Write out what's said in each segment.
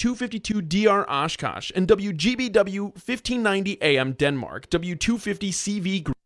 W252DR Oshkosh, and WGBW 1590 AM Denmark, W250CV Group.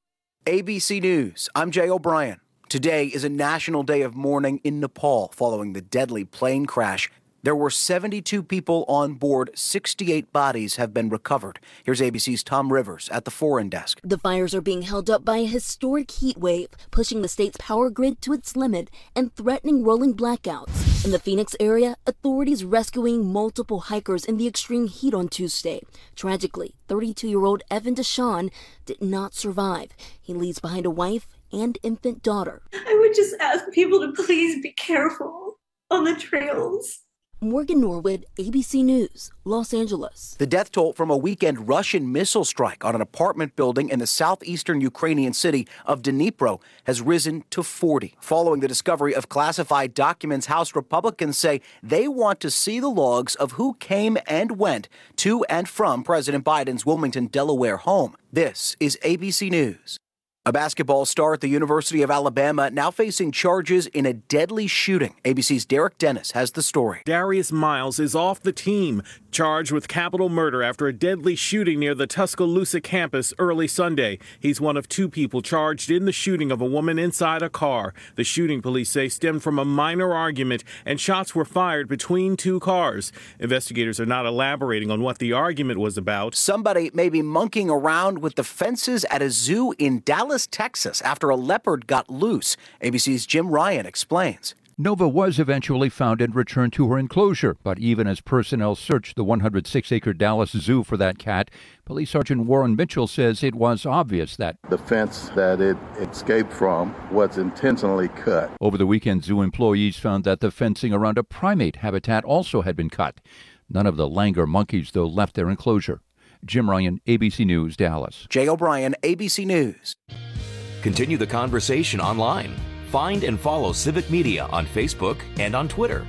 ABC News, I'm Jay O'Brien. Today is a national day of mourning in Nepal following the deadly plane crash. There were 72 people on board. 68 bodies have been recovered. Here's ABC's Tom Rivers at the foreign desk. The fires are being held up by a historic heat wave, pushing the state's power grid to its limit and threatening rolling blackouts. In the Phoenix area, authorities rescuing multiple hikers in the extreme heat on Tuesday. Tragically, 32-year-old Evan Deshawn did not survive. He leaves behind a wife and infant daughter. I would just ask people to please be careful on the trails. Morgan Norwood, ABC News, Los Angeles. The death toll from a weekend Russian missile strike on an apartment building in the southeastern Ukrainian city of Dnipro has risen to 40. Following the discovery of classified documents, House Republicans say they want to see the logs of who came and went to and from President Biden's Wilmington, Delaware home. This is ABC News. A basketball star at the University of Alabama now facing charges in a deadly shooting. ABC's Derek Dennis has the story. Darius Miles is off the team, charged with capital murder after a deadly shooting near the Tuscaloosa campus early Sunday. He's one of two people charged in the shooting of a woman inside a car. The shooting, police say, stemmed from a minor argument, and shots were fired between two cars. Investigators are not elaborating on what the argument was about. Somebody may be monkeying around with the fences at a zoo in Dallas, Texas, after a leopard got loose. ABC's Jim Ryan explains. Nova was eventually found and returned to her enclosure, but even as personnel searched the 106-acre Dallas Zoo for that cat, Police Sergeant Warren Mitchell says it was obvious that the fence that it escaped from was intentionally cut. Over the weekend, zoo employees found that the fencing around a primate habitat also had been cut. None of the langur monkeys, though, left their enclosure. Jim Ryan, ABC News, Dallas. Jay O'Brien, ABC News. Continue the conversation online. Find and follow Civic Media on Facebook and on Twitter.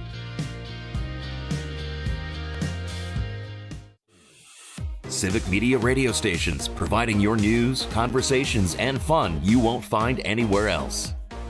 Civic Media radio stations, providing your news, conversations, and fun you won't find anywhere else.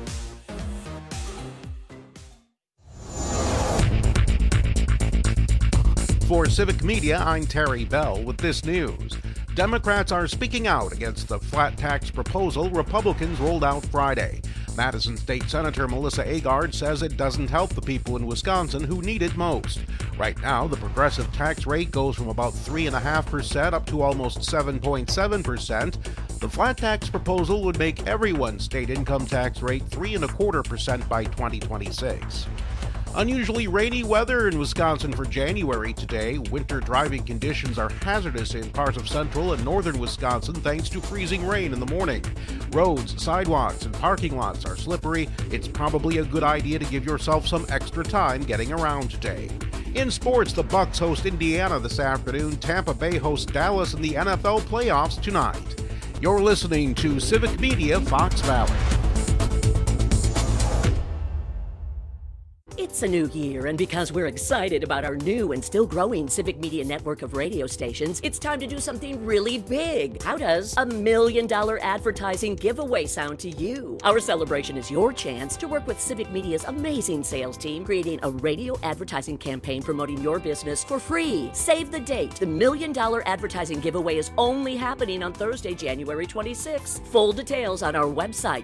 For Civic Media, I'm Terry Bell with this news. Democrats are speaking out against the flat tax proposal Republicans rolled out Friday. Madison State Senator Melissa Agard says it doesn't help the people in Wisconsin who need it most. Right now, the progressive tax rate goes from about 3.5% up to almost 7.7%. The flat tax proposal would make everyone's state income tax rate 3.25% by 2026. Unusually rainy weather in Wisconsin for January today. Winter driving conditions are hazardous in parts of central and northern Wisconsin thanks to freezing rain in the morning. Roads, sidewalks, and parking lots are slippery. It's probably a good idea to give yourself some extra time getting around today. In sports, the Bucs host Indiana this afternoon. Tampa Bay hosts Dallas in the NFL playoffs tonight. You're listening to Civic Media Fox Valley. It's a new year, and because we're excited about our new and still growing Civic Media network of radio stations, it's time to do something really big. How does $1 million advertising giveaway sound to you? Our celebration is your chance to work with Civic Media's amazing sales team, creating a radio advertising campaign promoting your business for free. Save the date. The $1 million advertising giveaway is only happening on Thursday, January 26th. Full details on our website,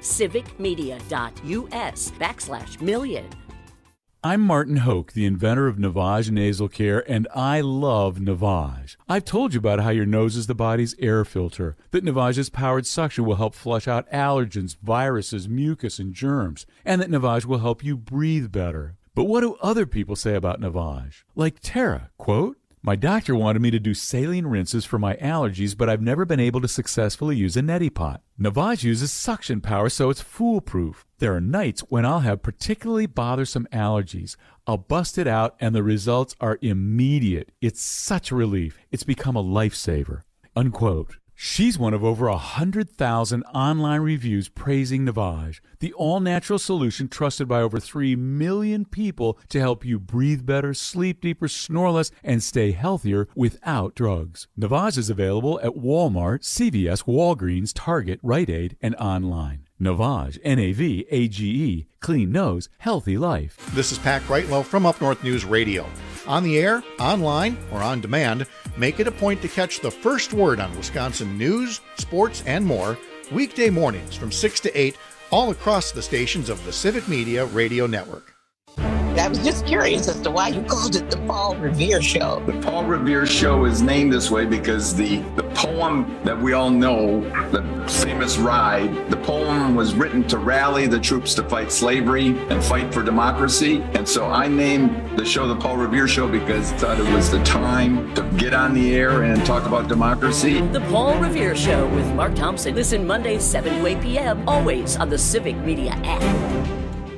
civicmedia.us/million. I'm Martin Hoke, the inventor of Navage Nasal Care, and I love Navage. I've told you about how your nose is the body's air filter, that Navage's powered suction will help flush out allergens, viruses, mucus, and germs, and that Navage will help you breathe better. But what do other people say about Navage? Like Tara, quote, "My doctor wanted me to do saline rinses for my allergies, but I've never been able to successfully use a neti pot. Navage uses suction power, so it's foolproof. There are nights when I'll have particularly bothersome allergies. I'll bust it out, and the results are immediate. It's such a relief. It's become a lifesaver." Unquote. She's one of over 100,000 online reviews praising Navage, the all-natural solution trusted by over 3 million people to help you breathe better, sleep deeper, snore less, and stay healthier without drugs. Navage is available at Walmart, CVS, Walgreens, Target, Rite Aid, and online. Navage, N-A-V-A-G-E, clean nose, healthy life. This is Pat Greitlow from Up North News Radio. On the air, online, or on demand, make it a point to catch the first word on Wisconsin news, sports, and more weekday mornings from 6 to 8 all across the stations of the Civic Media Radio Network. I was just curious as to why you called it the Paul Revere Show. The Paul Revere Show is named this way because the poem that we all know, the famous Ride, the poem was written to rally the troops to fight slavery and fight for democracy. And so I named the show the Paul Revere Show because I thought it was the time to get on the air and talk about democracy. The Paul Revere Show with Mark Thompson. Listen Mondays 7 to 8 p.m. always on the Civic Media app.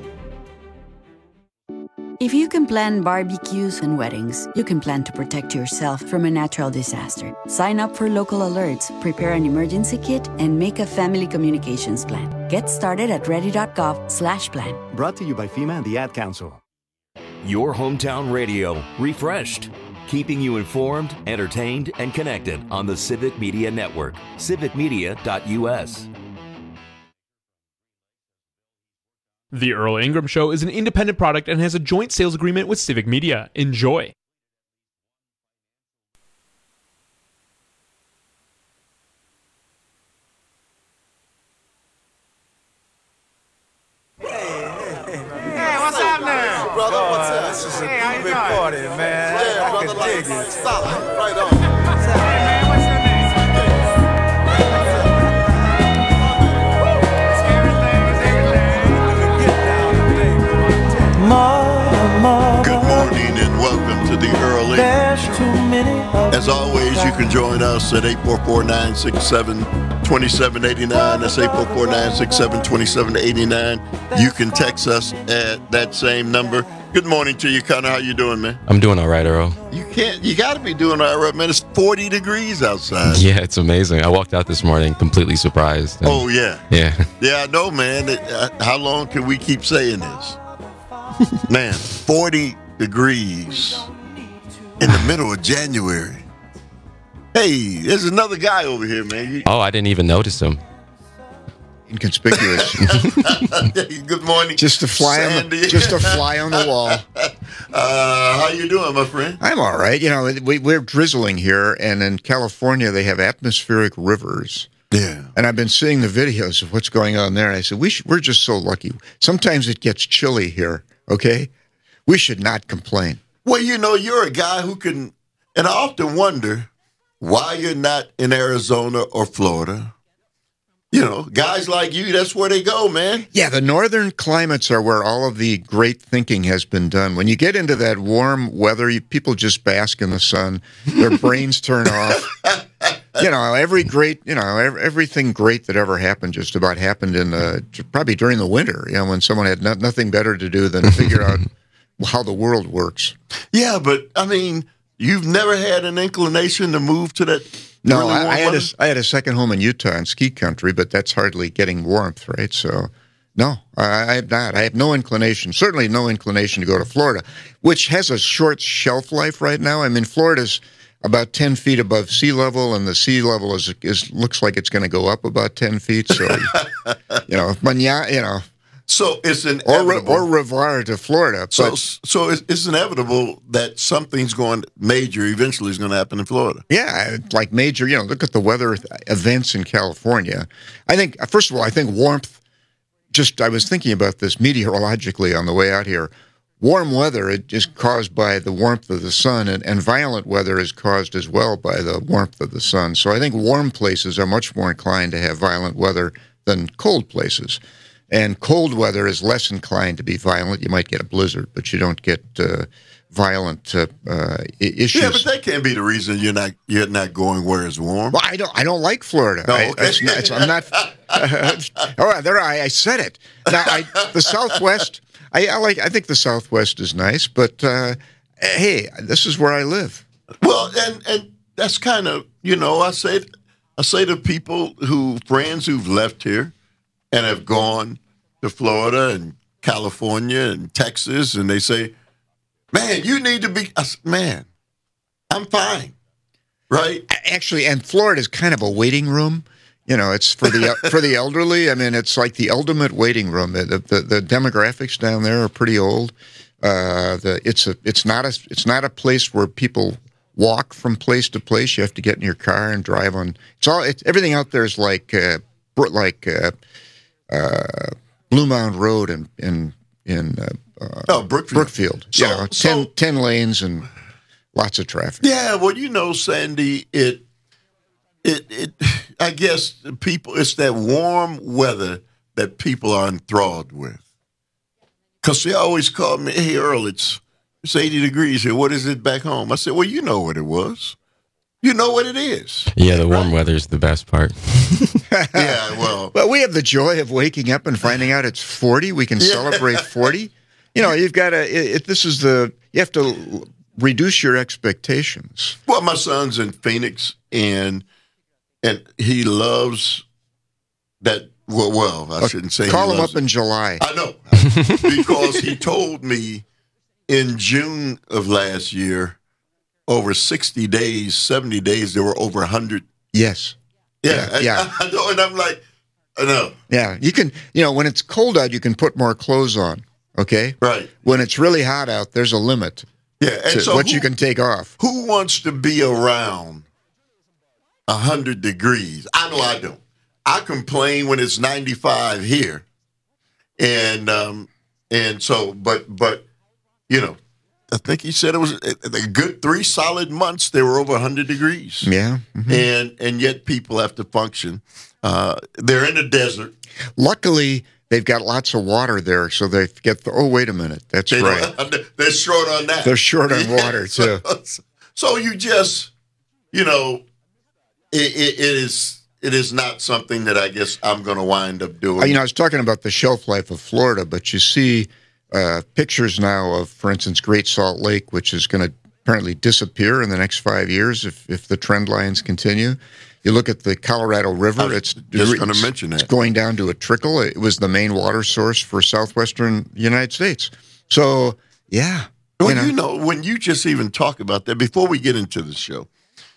If you can plan barbecues and weddings, you can plan to protect yourself from a natural disaster. Sign up for local alerts, prepare an emergency kit, and make a family communications plan. Get started at ready.gov/plan. Brought to you by FEMA and the Ad Council. Your hometown radio, refreshed. Keeping you informed, entertained, and connected on the Civic Media Network. civicmedia.us. The Earl Ingram Show is an independent product and has a joint sales agreement with Civic Media. Enjoy. Hey, what's happening? Brother, what's up? This is a big party, man. Yeah, I brother, can like, dig it. solid. Right on. Hey, man, what's your name? Good morning and welcome to the Earl Ingram Show. As always, you can join us at 844-967-2789. That's 844-967-2789. You can text us at that same number. Good morning to you, Connor. How you doing, man? I'm doing all right, Earl. You got to be doing all right, man. It's 40 degrees outside. Yeah, it's amazing. I walked out this morning completely surprised. Oh, yeah. Yeah. Yeah, I know, man. How long can we keep saying this? Man, 40 degrees in the middle of January. Hey, there's another guy over here, man. Oh, I didn't even notice him. Inconspicuous. Good morning. Just a fly on the wall. How you doing, my friend? I'm all right. You know, we're drizzling here, and in California they have atmospheric rivers. Yeah. And I've been seeing the videos of what's going on there, and I said, we're just so lucky. Sometimes it gets chilly here, okay? We should not complain. Well, you know, you're a guy who can, and I often wonder why you're not in Arizona or Florida. You know, guys like you, that's where they go, man. Yeah, the northern climates are where all of the great thinking has been done. When you get into that warm weather, people just bask in the sun. Their brains turn off. You know, everything great that ever happened just about happened in probably during the winter, you know, when someone had nothing better to do than figure out how the world works. Yeah, but, I mean, you've never had an inclination to move to that. No, really I had a second home in Utah in ski country, but that's hardly getting warmth, right? So, no, I have not. I have no inclination, certainly no inclination to go to Florida, which has a short shelf life right now. I mean, Florida's about 10 feet above sea level, and the sea level looks like it's going to go up about 10 feet. So, So it's inevitable. Or Revoir to Florida. So it's inevitable that something's major eventually is going to happen in Florida. Yeah, like major, look at the weather events in California. I think, first of all, warmth, I was thinking about this meteorologically on the way out here. Warm weather is caused by the warmth of the sun, and violent weather is caused as well by the warmth of the sun. So I think warm places are much more inclined to have violent weather than cold places. And cold weather is less inclined to be violent. You might get a blizzard, but you don't get violent issues. Yeah, but that can't be the reason you're not going where it's warm. Well, I don't like Florida. No, I'm not. All right, there I said it. Now the Southwest. I think the Southwest is nice, but hey, this is where I live. Well, and that's kind of I say to people friends who've left here and have gone to Florida and California and Texas, and they say, "Man, you need to be man. I'm fine, right?" Actually, and Florida is kind of a waiting room. It's for the elderly. I mean, it's like the ultimate waiting room. The demographics down there are pretty old. It's not a place where people walk from place to place. You have to get in your car and drive on. Everything out there is like Blue Mound Road in Brookfield. So, 10 lanes and lots of traffic. Yeah, well, Sandy, I guess it's that warm weather that people are enthralled with. Because they always call me, hey, Earl, it's 80 degrees here. What is it back home? I said, well, you know what it was. You know what it is. Yeah, the warm weather is the best part. Yeah, well. Well, we have the joy of waking up and finding out it's 40. We can celebrate 40. You've got to, you have to reduce your expectations. Well, my son's in Phoenix, and he loves that. Well, I shouldn't say. Call him up in July. I know, because he told me in June of last year, over 60 days, 70 days, there were over 100. Yes. Yeah. I know, and I'm like, I know. Yeah, you can. When it's cold out, you can put more clothes on. Okay. Right. When it's really hot out, there's a limit. Yeah, and so what you can take off. Who wants to be around 100 degrees? I know I don't. I complain when it's 95 here, and so, but I think he said it was a good 3 solid months. They were over 100 degrees. Yeah, and yet people have to function. They're in the desert. Luckily, they've got lots of water there, so they get. Oh, wait a minute, that's right. They're short on that. They're short on water too. So you just, it is not something that I guess I'm going to wind up doing. I was talking about the shelf life of Florida, but you see pictures now of, for instance, Great Salt Lake, which is going to apparently disappear in the next 5 years if the trend lines continue. You look at the Colorado River; it's just going to mention that it's going down to a trickle. It was the main water source for southwestern United States. So, yeah. Well, when you just even talk about that, before we get into the show,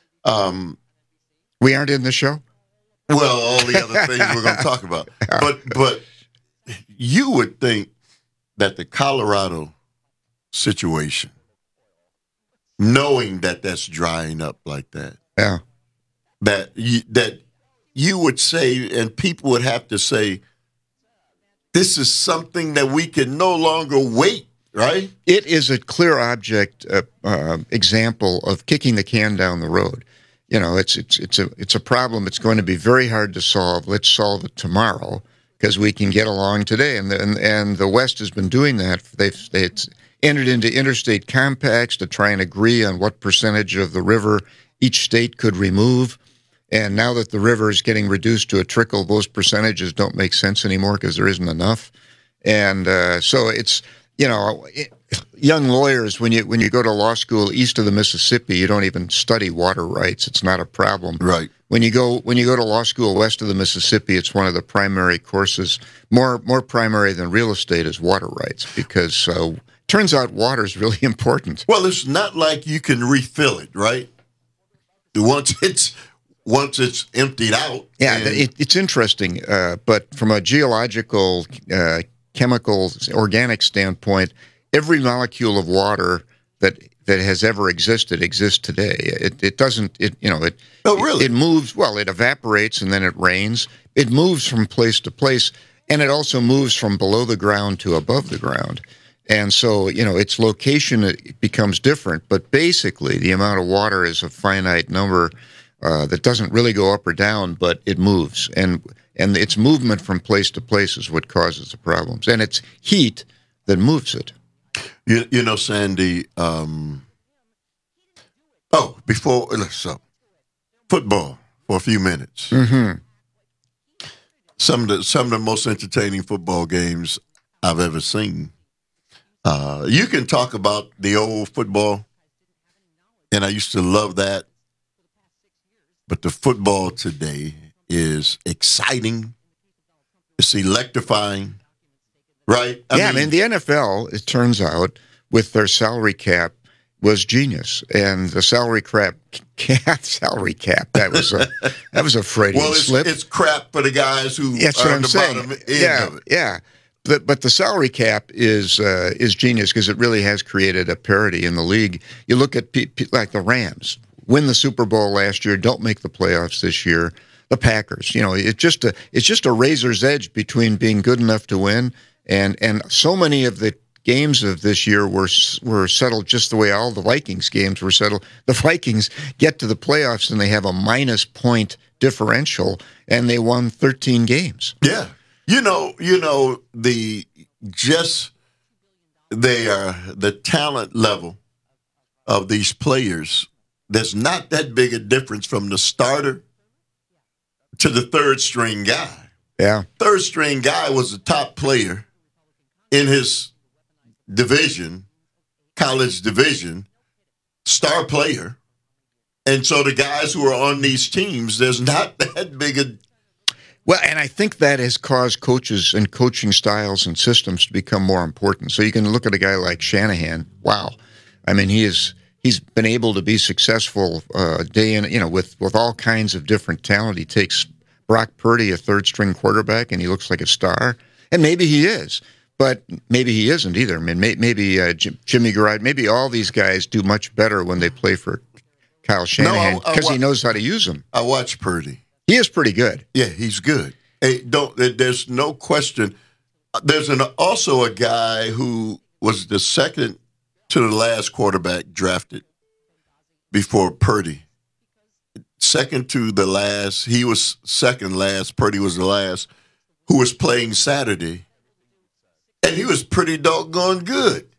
we aren't in the show. Well, all the other things we're going to talk about, but you would think that the Colorado situation, knowing that that's drying up like that, yeah, that you would say, and people would have to say, this is something that we can no longer wait, right? It is a clear object example of kicking the can down the road. It's a problem. It's going to be very hard to solve. Let's solve it tomorrow because we can get along today. And the West has been doing that. They've entered into interstate compacts to try and agree on what percentage of the river each state could remove. And now that the river is getting reduced to a trickle, those percentages don't make sense anymore because there isn't enough. And so it's, young lawyers, when you go to law school east of the Mississippi, you don't even study water rights. It's not a problem. Right. When you go to law school west of the Mississippi, it's one of the primary courses, more primary than real estate is water rights, because turns out water is really important. Well, it's not like you can refill it, right? Once it's emptied out. Yeah, it's interesting, but from a geological, chemical, organic standpoint, every molecule of water that has ever existed exists today. It doesn't. Oh, really? It moves. Well, it evaporates and then it rains. It moves from place to place, and it also moves from below the ground to above the ground. And so, its location becomes different. But basically, the amount of water is a finite number that doesn't really go up or down, but it moves. And its movement from place to place is what causes the problems. And it's heat that moves it. Sandy, football for a few minutes. Mm-hmm. Some of the most entertaining football games I've ever seen. You can talk about the old football, and I used to love that. But the football today is exciting. It's electrifying, right? I mean, the NFL, it turns out, with their salary cap, was genius, and the salary cap. That was a Freudian slip. It's crap for the guys who That's are what on I'm the saying. bottom end of it. Yeah. But the salary cap is genius because it really has created a parity in the league. You look at like the Rams, win the Super Bowl last year, don't make the playoffs this year. The Packers, it's just a razor's edge between being good enough to win and so many of the games of this year were settled just the way all the Vikings games were settled. The Vikings get to the playoffs and they have a -point differential, and they won 13 games. Yeah, the talent level of these players. There's not that big a difference from the starter to the third string guy. Yeah, third string guy was a top player in his division, college division, star player. And so the guys who are on these teams, there's not that big a... Well, and I think that has caused coaches and coaching styles and systems to become more important. So you can look at a guy like Shanahan. Wow. I mean, he's been able to be successful day in, with all kinds of different talent. He takes Brock Purdy, a third-string quarterback, and he looks like a star. And maybe he is. But maybe he isn't either. I mean, maybe Jimmy Garoppolo, maybe all these guys do much better when they play for Kyle Shanahan because he knows how to use them. I watch Purdy. He is pretty good. Yeah, he's good. Hey, there's no question. There's also a guy who was the second to the last quarterback drafted before Purdy. Second to the last. He was second last. Purdy was the last. Who was playing Saturday. And he was pretty doggone good.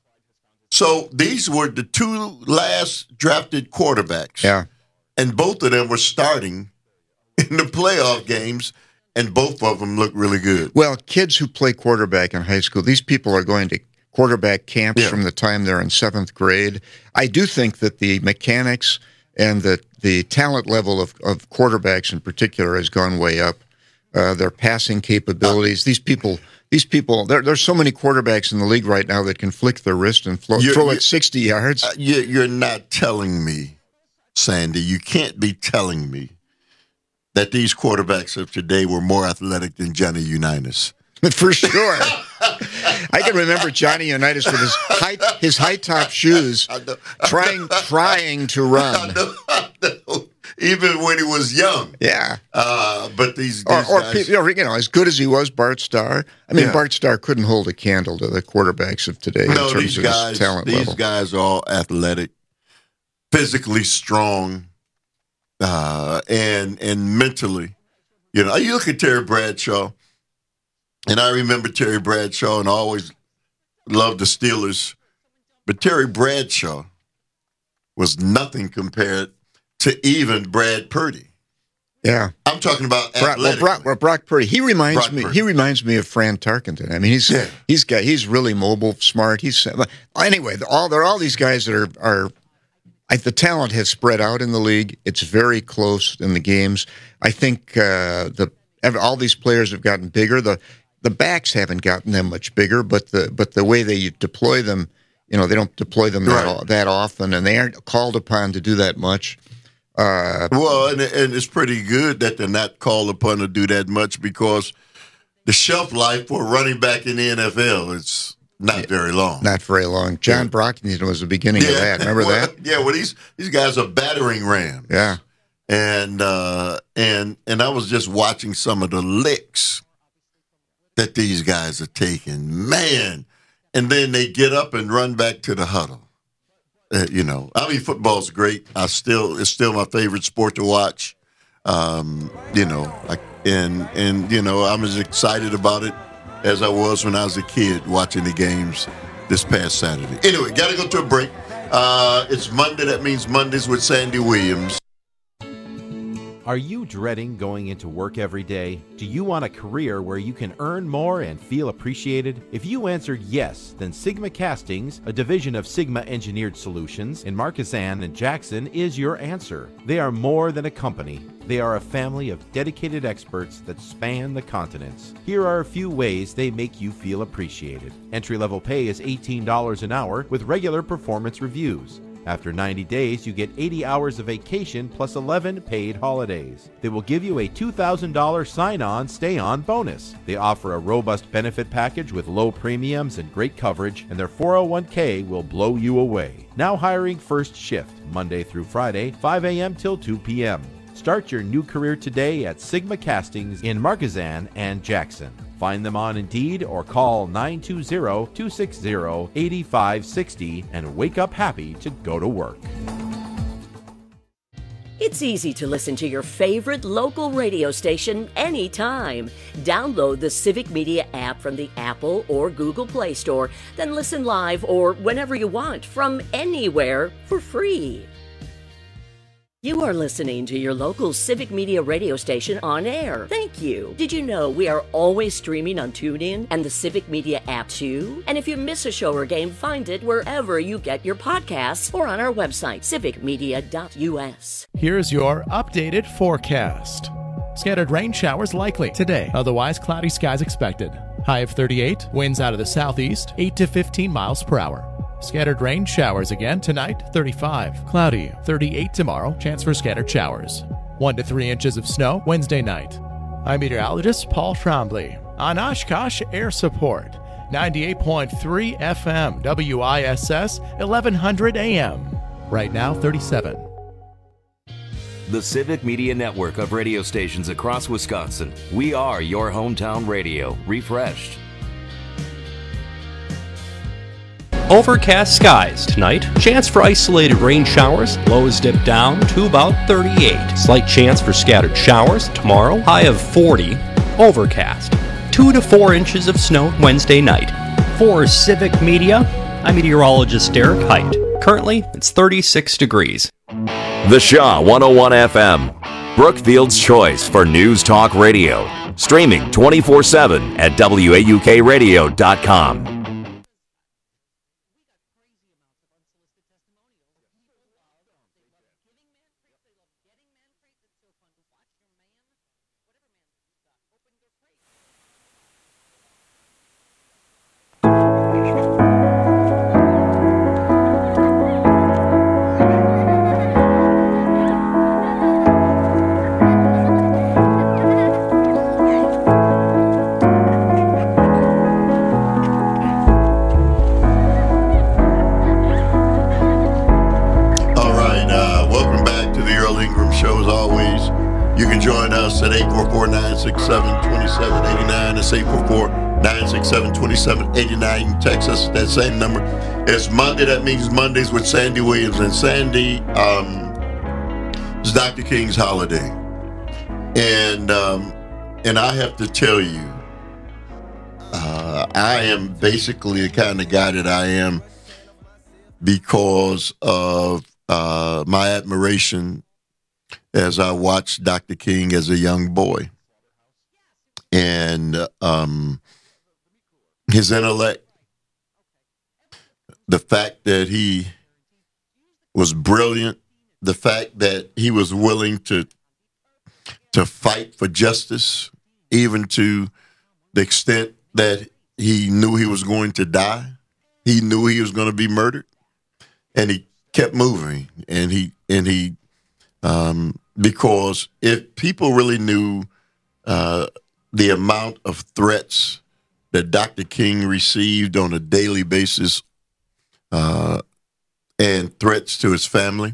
So these were the two last drafted quarterbacks. Yeah. And both of them were starting in the playoff games, and both of them look really good. Well, kids who play quarterback in high school, these people are going to quarterback camps from the time they're in 7th grade. I do think that the mechanics and the talent level of quarterbacks in particular has gone way up. Their passing capabilities. These people, there's so many quarterbacks in the league right now that can flick their wrist and throw it 60 yards. You're not telling me, Sandy, you can't be telling me that these quarterbacks of today were more athletic than Johnny Unitas. For sure. I can remember Johnny Unitas with his high top shoes trying to run. I know. Even when he was young. Yeah. But these guys... as good as he was, Bart Starr. I mean, Bart Starr couldn't hold a candle to the quarterbacks of today in terms of his talent level. These guys are all athletic, physically strong, and mentally. You look at Terry Bradshaw, and I remember Terry Bradshaw and I always loved the Steelers. But Terry Bradshaw was nothing compared to even Brad Purdy. Yeah, I'm talking about athletic. Brock Purdy. He reminds me of Fran Tarkenton. I mean, he's really mobile, smart. Anyway. There are all these guys that are the talent has spread out in the league. It's very close in the games. I think all these players have gotten bigger. The backs haven't gotten them much bigger, but the way they deploy them, they don't deploy them that often, and they aren't called upon to do that much. And it's pretty good that they're not called upon to do that much because the shelf life for a running back in the NFL is not very long. Not very long. John Brockington was the beginning of that. Remember that? Yeah. Well, these guys are battering rams. Yeah. And I was just watching some of the licks that these guys are taking, man. And then they get up and run back to the huddle. Football's great. It's still my favorite sport to watch. I'm as excited about it as I was when I was a kid watching the games this past Saturday. Anyway, got to go to a break. It's Monday. That means Mondays with Sandy Williams. Are you dreading going into work every day? Do you want a career where you can earn more and feel appreciated? If you answered yes, then Sigma Castings, a division of Sigma Engineered Solutions in Marquezan and Jackson, is your answer. They are more than a company. They are a family of dedicated experts that span the continents. Here are a few ways they make you feel appreciated. Entry-level pay is $18 an hour with regular performance reviews. After 90 days, you get 80 hours of vacation plus 11 paid holidays. They will give you a $2,000 sign-on, stay-on bonus. They offer a robust benefit package with low premiums and great coverage, and their 401k will blow you away. Now hiring first shift, Monday through Friday, 5 a.m. till 2 p.m. Start your new career today at Sigma Castings in Marquezan and Jackson. Find them on Indeed or call 920-260-8560 and wake up happy to go to work. It's easy to listen to your favorite local radio station anytime. Download the Civic Media app from the Apple or Google Play Store, then listen live or whenever you want from anywhere for free. You are listening to your local Civic Media radio station on air. Thank you. Did you know we are always streaming on TuneIn and the Civic Media app too? And if you miss a show or game, find it wherever you get your podcasts or on our website, civicmedia.us. Here's your updated forecast. Scattered rain showers likely today. Otherwise, cloudy skies expected. High of 38, winds out of the southeast, 8 to 15 miles per hour. Scattered rain showers again tonight, 35. Cloudy, 38 tomorrow, chance for scattered showers. 1 to 3 inches of snow Wednesday night. I'm meteorologist Paul Trombley on Oshkosh Air Support. 98.3 FM, WISS, 1100 AM. Right now, 37. The Civic Media Network of radio stations across Wisconsin. We are your hometown radio, refreshed. Overcast skies tonight. Chance for isolated rain showers. Lows dip down to about 38. Slight chance for scattered showers tomorrow. High of 40. Overcast. 2 to 4 inches of snow Wednesday night. For Civic Media, I'm meteorologist Derek Height. Currently, it's 36 degrees. The Shaw 101 FM. Brookfield's choice for news talk radio. Streaming 24/7 at WAUKradio.com. At 844-967-2789. That's 844-967-2789. You text us that same number. It's Monday. That means Mondays with Sandy Williams. And Sandy is Dr. King's holiday. And I have to tell you, I am basically the kind of guy that I am because of my admiration as I watched Dr. King as a young boy. And his intellect, the fact that he was brilliant, the fact that he was willing to fight for justice, even to the extent that he knew he was going to die. He knew he was going to be murdered, and he kept moving. And he because if people really knew the amount of threats that Dr. King received on a daily basis and threats to his family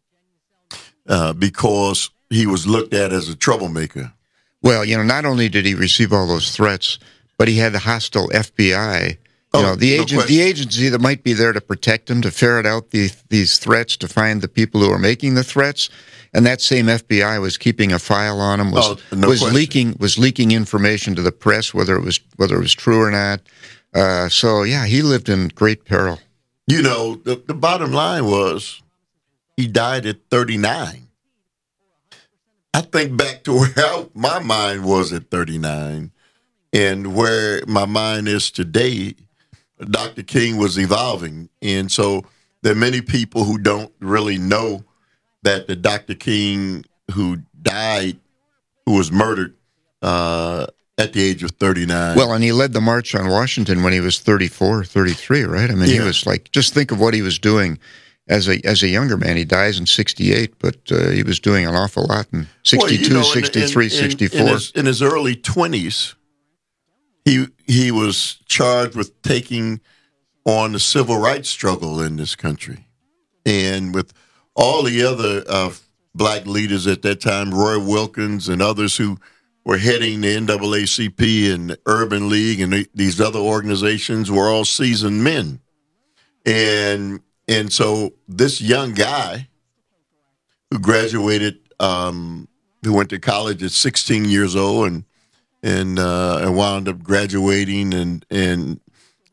because he was looked at as a troublemaker. Well, not only did he receive all those threats, but he had the hostile FBI, the agency that might be there to protect him, to ferret out these threats, to find the people who are making the threats. And that same FBI was keeping a file on him, was leaking information to the press, whether it was true or not. So he lived in great peril. The bottom line was he died at 39. I think back to where my mind was at 39 and where my mind is today. Dr. King was evolving. And so there are many people who don't really know that the Dr. King who died, who was murdered at the age of 39. Well, and he led the March on Washington when he was 34, 33, right? I mean, he was like, just think of what he was doing as a younger man. He dies in 68, but he was doing an awful lot in 62, 63, 64. In his early 20s, he was charged with taking on the civil rights struggle in this country. And with all the other black leaders at that time, Roy Wilkins and others who were heading the NAACP and the Urban League and these other organizations were all seasoned men. And so this young guy who graduated, who went to college at 16 years old and wound up graduating and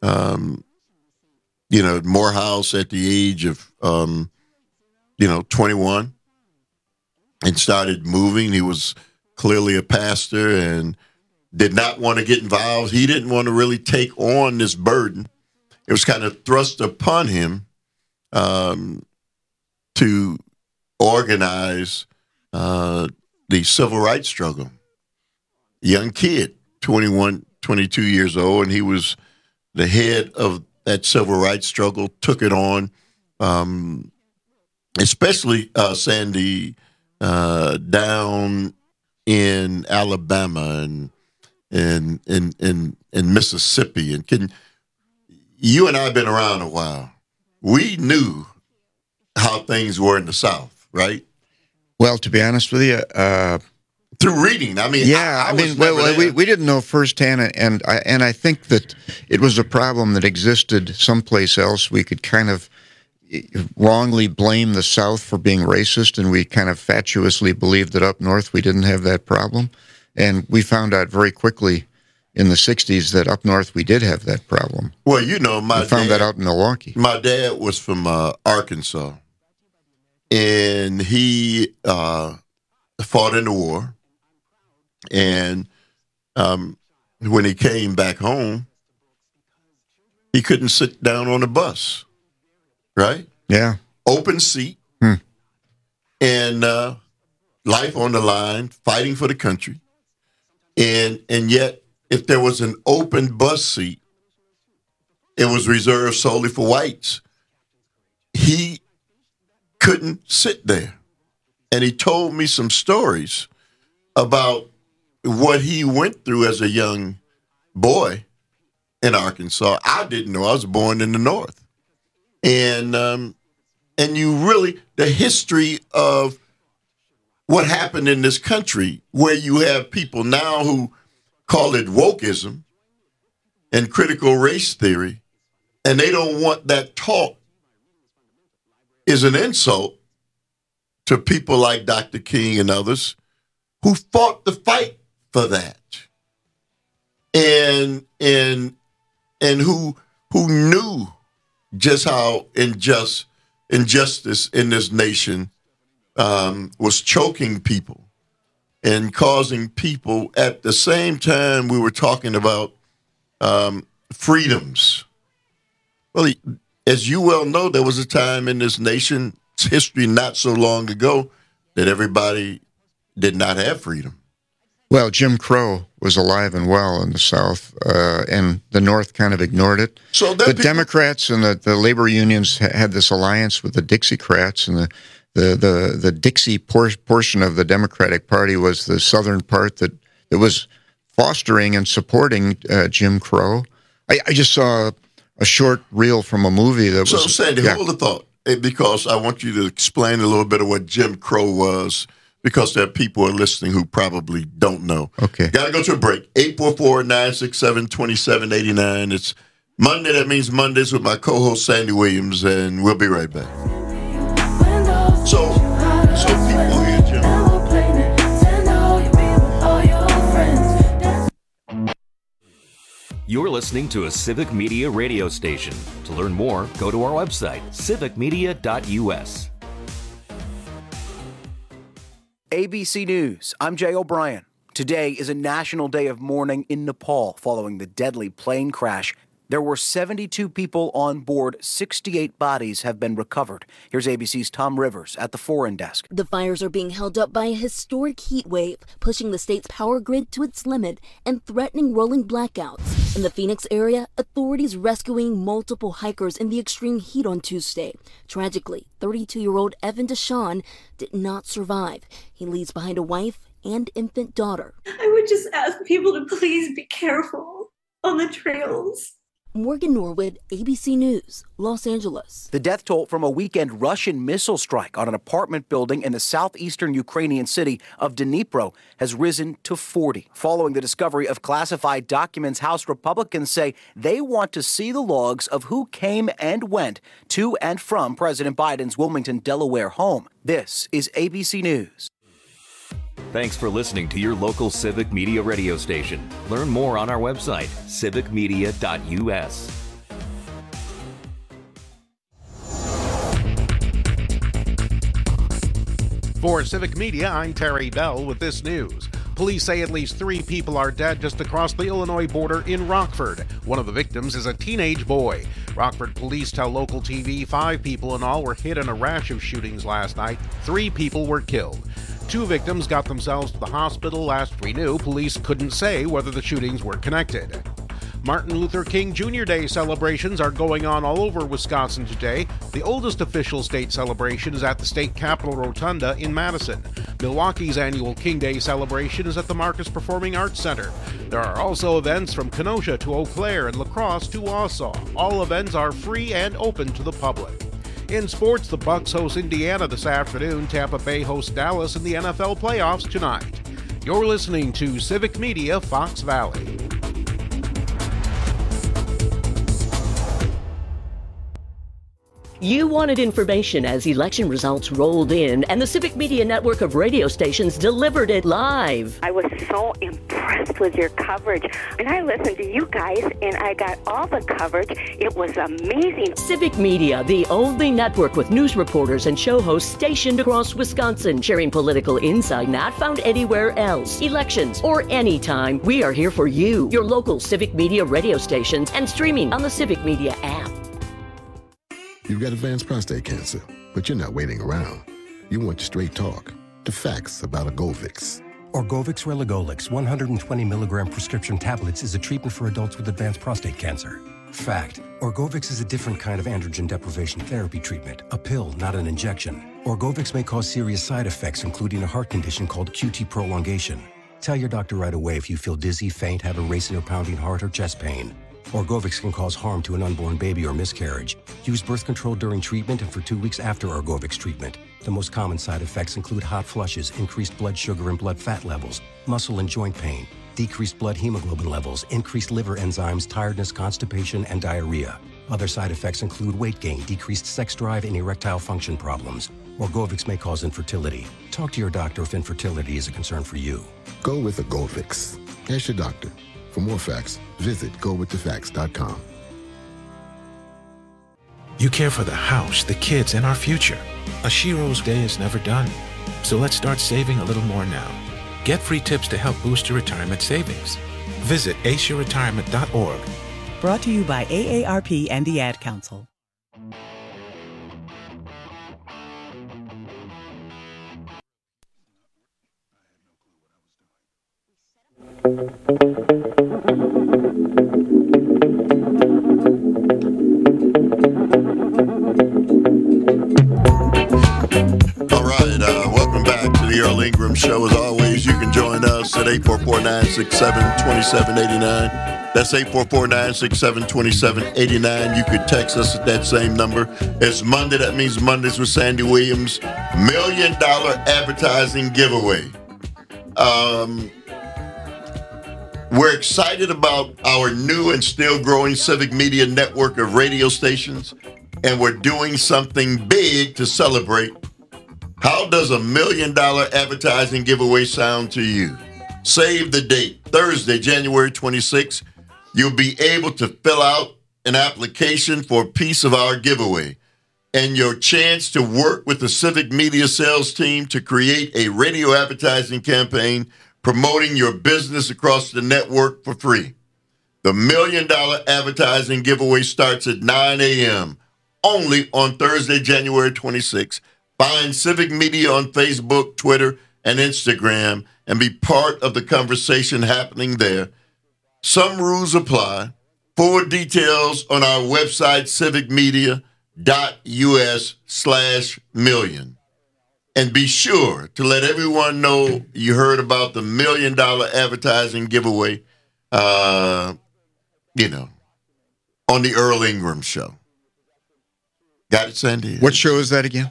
Morehouse at the age of 21 and started moving. He was clearly a pastor and did not want to get involved. He didn't want to really take on this burden. It was kind of thrust upon him to organize the civil rights struggle. Young kid, 21, 22 years old, and he was the head of that civil rights struggle, took it on, especially Sandy, down in Alabama and Mississippi. And you and I have been around a while. We knew how things were in the South, right? Well, to be honest with you, through reading, I mean, yeah, we didn't know firsthand, and I think that it was a problem that existed someplace else. We could kind of wrongly blame the South for being racist, and we kind of fatuously believed that up north we didn't have that problem. And we found out very quickly in the 60s that up north we did have that problem. Well, we found that out in Milwaukee. My dad was from Arkansas, and he fought in the war. And when he came back home, he couldn't sit down on the bus, right? Yeah. Open seat, and life on the line, fighting for the country. And yet, if there was an open bus seat, it was reserved solely for whites. He couldn't sit there. And he told me some stories about what he went through as a young boy in Arkansas. I didn't know. I was born in the North. And you really, the history of what happened in this country, where you have people now who call it wokeism and critical race theory, and they don't want that taught, is an insult to people like Dr. King and others who fought the fight for that, and who knew just how injustice in this nation was choking people and causing people. At the same time, we were talking about freedoms. Well, as you well know, there was a time in this nation's history not so long ago that everybody did not have freedom. Well, Jim Crow was alive and well in the South, and the North kind of ignored it. So the Democrats and the labor unions had this alliance with the Dixiecrats, and the Dixie portion of the Democratic Party was the southern part that was fostering and supporting Jim Crow. I just saw a short reel from a movie that was... So, Sandy, hold the thought, because I want you to explain a little bit of what Jim Crow was, because there are people who are listening who probably don't know. Okay. Got to go to a break. 844-967-2789. It's Monday. That means Mondays with my co-host, Sandy Williams, and we'll be right back. So people here, Jim. You're listening to a Civic Media radio station. To learn more, go to our website, civicmedia.us. ABC News, I'm Jay O'Brien. Today is a national day of mourning in Nepal following the deadly plane crash. There were 72 people on board. 68 bodies have been recovered. Here's ABC's Tom Rivers at the Foreign Desk. The fires are being held up by a historic heat wave, pushing the state's power grid to its limit and threatening rolling blackouts. In the Phoenix area, authorities rescuing multiple hikers in the extreme heat on Tuesday. Tragically, 32-year-old Evan Deshawn did not survive. He leaves behind a wife and infant daughter. I would just ask people to please be careful on the trails. Morgan Norwood, ABC News, Los Angeles. The death toll from a weekend Russian missile strike on an apartment building in the southeastern Ukrainian city of Dnipro has risen to 40. Following the discovery of classified documents, House Republicans say they want to see the logs of who came and went to and from President Biden's Wilmington, Delaware home. This is ABC News. Thanks for listening to your local Civic Media radio station. Learn more on our website, civicmedia.us. For Civic Media, I'm Terry Bell with this news. Police say at least 3 people are dead just across the Illinois border in Rockford. One of the victims is a teenage boy. Rockford police tell local TV 5 people in all were hit in a rash of shootings last night. 3 people were killed. 2 victims got themselves to the hospital. Last we knew, police couldn't say whether the shootings were connected. Martin Luther King Jr. Day celebrations are going on all over Wisconsin today. The oldest official state celebration is at the State Capitol Rotunda in Madison. Milwaukee's annual King Day celebration is at the Marcus Performing Arts Center. There are also events from Kenosha to Eau Claire and La Crosse to Wausau. All events are free and open to the public. In sports, the Bucs host Indiana this afternoon. Tampa Bay hosts Dallas in the NFL playoffs tonight. You're listening to Civic Media Fox Valley. You wanted information as election results rolled in, and the Civic Media network of radio stations delivered it live. I was so impressed with your coverage, and I listened to you guys, and I got all the coverage. It was amazing. Civic Media, the only network with news reporters and show hosts stationed across Wisconsin, sharing political insight not found anywhere else. Elections or anytime, we are here for you. Your local Civic Media radio stations and streaming on the Civic Media app. You've got advanced prostate cancer, but you're not waiting around. You want straight talk, the facts about Orgovyx. Orgovyx Relugolix 120 milligram prescription tablets is a treatment for adults with advanced prostate cancer. Fact, Orgovyx is a different kind of androgen deprivation therapy treatment, a pill, not an injection. Orgovyx may cause serious side effects, including a heart condition called QT prolongation. Tell your doctor right away if you feel dizzy, faint, have a racing or pounding heart, or chest pain. Orgovyx can cause harm to an unborn baby or miscarriage. Use birth control during treatment and for 2 weeks after Orgovyx treatment. The most common side effects include hot flushes, increased blood sugar and blood fat levels, muscle and joint pain, decreased blood hemoglobin levels, increased liver enzymes, tiredness, constipation, and diarrhea. Other side effects include weight gain, decreased sex drive, and erectile function problems. Orgovyx may cause infertility. Talk to your doctor if infertility is a concern for you. Go with Orgovyx. Ask your doctor. For more facts, visit gowiththefacts.com. You care for the house, the kids, and our future. A Shiro's day is never done. So let's start saving a little more now. Get free tips to help boost your retirement savings. Visit aceyourretirement.org. Brought to you by AARP and the Ad Council. Welcome back to the Earl Ingram Show. As always, you can join us at 844-967-2789. That's 844-967-2789. You could text us at that same number. It's Monday. That means Mondays with Sandy Williams. $1 million advertising giveaway. We're excited about our new and still growing Civic Media network of radio stations, and we're doing something big to celebrate. How does $1 million advertising giveaway sound to you? Save the date, Thursday, January 26th. You'll be able to fill out an application for a piece of our giveaway. and your chance to work with the Civic Media sales team to create a radio advertising campaign promoting your business across the network for free. The $1 Million Advertising Giveaway starts at 9 a.m. only on Thursday, January 26th. Find Civic Media on Facebook, Twitter, and Instagram and be part of the conversation happening there. Some rules apply. Full details on our website, civicmedia.us/million. And be sure to let everyone know you heard about the $1 Million Advertising Giveaway, on the Earl Ingram Show. Got it, Sandy? What show is that again?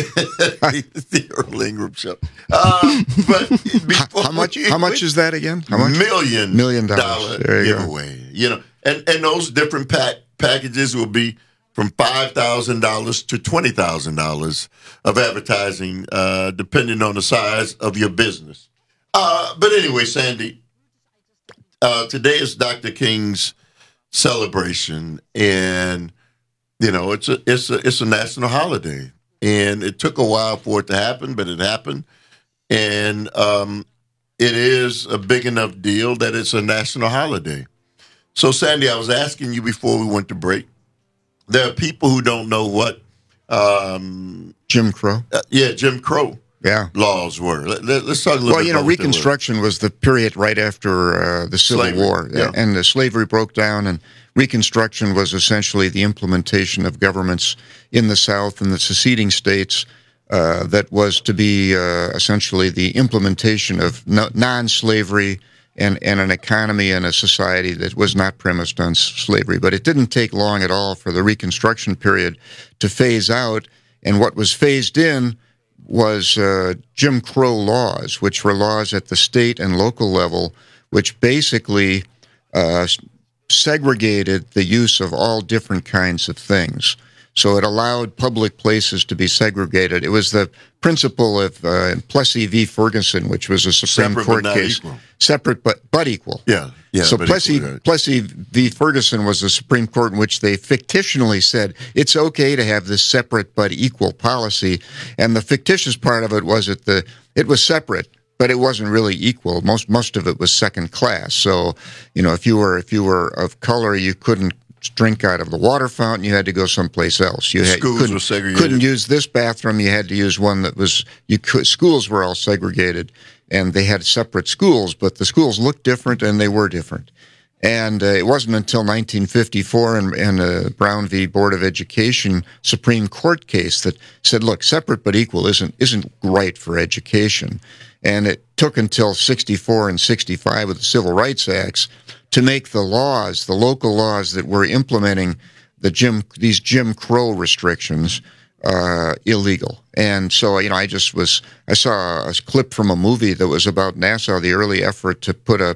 The Earl Ingram Show. But how much is that again? How much? $1 million giveaway. Go. And those different packages will be from $5,000 to $20,000 of advertising, depending on the size of your business. But anyway, Sandy, today is Dr. King's celebration, and it's a national holiday, and it took a while for it to happen, but it happened, and it is a big enough deal that it's a national holiday. So, Sandy, I was asking you before we went to break. There are people who don't know what Jim Crow. Jim Crow. Laws were. Let's talk a little bit about Reconstruction was the period right after the Civil War, and the slavery broke down, and Reconstruction was essentially the implementation of governments in the South and the seceding states that was to be essentially the implementation of non-slavery and an economy and a society that was not premised on slavery. But it didn't take long at all for the Reconstruction period to phase out, and what was phased in was Jim Crow laws, which were laws at the state and local level, which basically segregated the use of all different kinds of things. So it allowed public places to be segregated. It was the principle of Plessy v. Ferguson, which was a Supreme Court case. Equal. Separate but equal. Yeah. So Plessy v. Ferguson was a Supreme Court in which they fictionally said it's okay to have this separate but equal policy, and the fictitious part of it was that it was separate, but it wasn't really equal. Most of it was second class. So, if you were of color, you couldn't drink out of the water fountain. You had to go someplace else. Schools were segregated. Couldn't use this bathroom. You had to use one that was. Schools were all segregated, and they had separate schools, but the schools looked different and they were different. And it wasn't until 1954 and Brown v. Board of Education Supreme Court case that said, look, separate but equal isn't right for education. And it took until 64 and 65 with the Civil Rights Acts to make the local laws that were implementing these Jim Crow restrictions illegal. And so, I saw a clip from a movie that was about NASA, the early effort to put a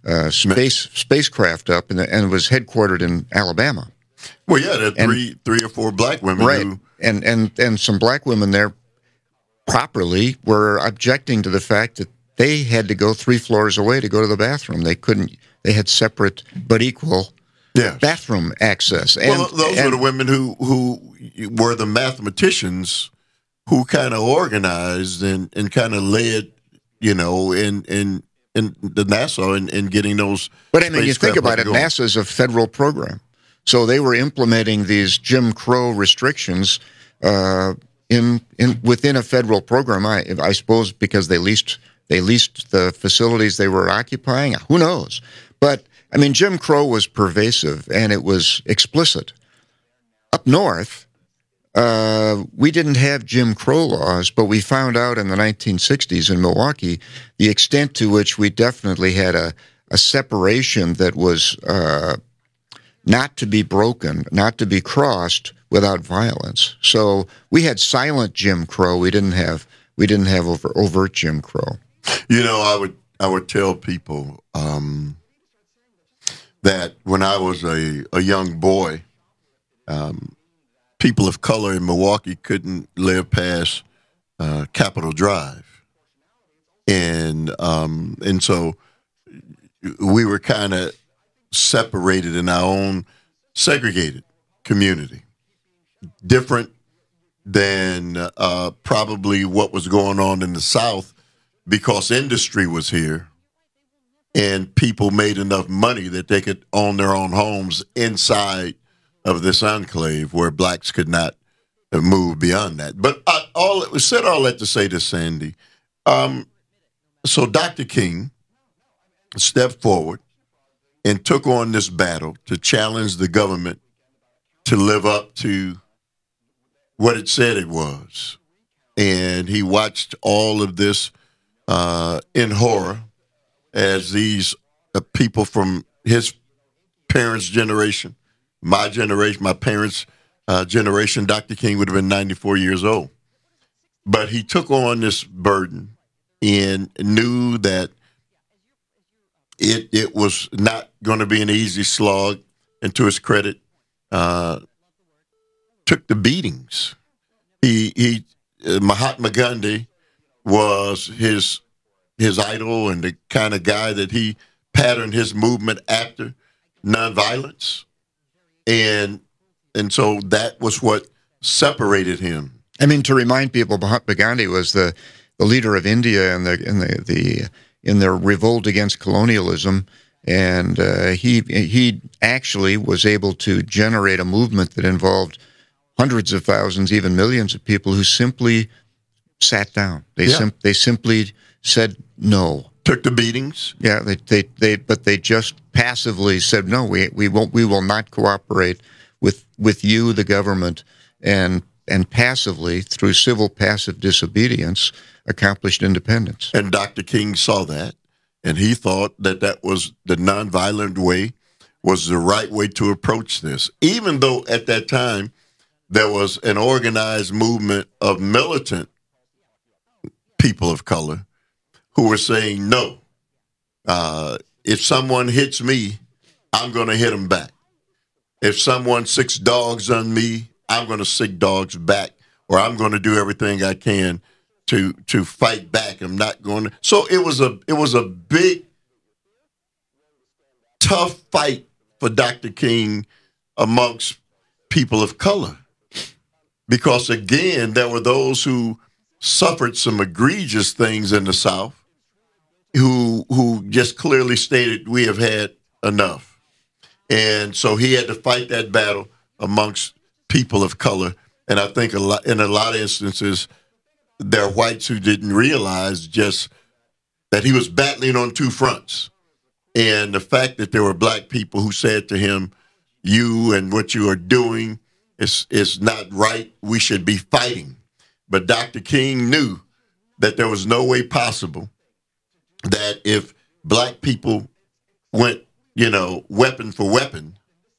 spacecraft up, and it was headquartered in Alabama. Well, yeah, there are three or four black women. Right, and some black women there properly were objecting to the fact that they had to go 3 floors away to go to the bathroom. They had separate but equal bathroom access. And, those were the women who were the mathematicians who kind of organized and kind of led, in the NASA in getting those. But you think about it, NASA's a federal program, so they were implementing these Jim Crow restrictions within a federal program. I suppose because they leased the facilities they were occupying. Who knows? But Jim Crow was pervasive and it was explicit. Up north, we didn't have Jim Crow laws, but we found out in the 1960s in Milwaukee the extent to which we definitely had a separation that was not to be broken, not to be crossed without violence. So we had silent Jim Crow. We didn't have overt Jim Crow. I would tell people that when I was a young boy, people of color in Milwaukee couldn't live past Capitol Drive, and so we were kind of separated in our own segregated community. Different than probably what was going on in the South, because industry was here and people made enough money that they could own their own homes inside of this enclave where blacks could not move beyond that. But all that to say this, Sandy. So Dr. King stepped forward and took on this battle to challenge the government to live up to what it said it was. And he watched all of this in horror as these people from his parents' generation, my generation, my parents' generation, Dr. King would have been 94 years old. But he took on this burden and knew that it was not going to be an easy slog, and to his credit, took the beatings. Mahatma Gandhi was his idol and the kind of guy that he patterned his movement after, nonviolence. And so that was what separated him. I mean, to remind people, Mahatma Gandhi was the leader of India in their revolt against colonialism, and he actually was able to generate a movement that involved hundreds of thousands, even millions of people who simply sat down. They simply said no. Took the beatings. Yeah, they just passively said no. We will not cooperate with you, the government, and passively, through civil passive disobedience, accomplished independence. And Dr. King saw that, and he thought that was the nonviolent way, was the right way to approach this, even though at that time there was an organized movement of militant people of color who were saying, no, if someone hits me, I'm going to hit them back. If someone sicks dogs on me, I'm going to sick dogs back, or I'm going to do everything I can to fight back. I'm not going to. So it was a big, tough fight for Dr. King amongst people of color, because again, there were those who suffered some egregious things in the South, who just clearly stated, we have had enough. And so he had to fight that battle amongst people of color. And I think in a lot of instances, there are whites who didn't realize just that he was battling on two fronts. And the fact that there were black people who said to him, you and what you are doing is not right. We should be fighting. But Dr. King knew that there was no way possible that if black people went, weapon for weapon,